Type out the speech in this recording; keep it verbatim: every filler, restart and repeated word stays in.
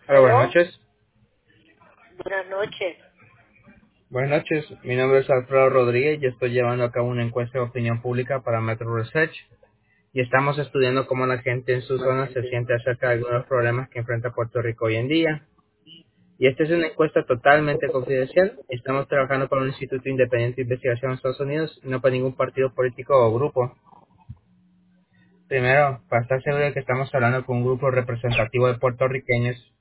Hola, buenas ¿Aló? noches. Buenas noches. Buenas noches. Mi nombre es Alfredo Rodríguez y estoy llevando a cabo una encuesta de opinión pública para Metro Research y estamos estudiando cómo la gente en su zona se siente acerca de algunos problemas que enfrenta Puerto Rico hoy en día. Y esta es una encuesta totalmente confidencial. Estamos trabajando para un instituto independiente de investigación en Estados Unidos y no para ningún partido político o grupo. Primero, para estar seguro de que estamos hablando con un grupo representativo de puertorriqueños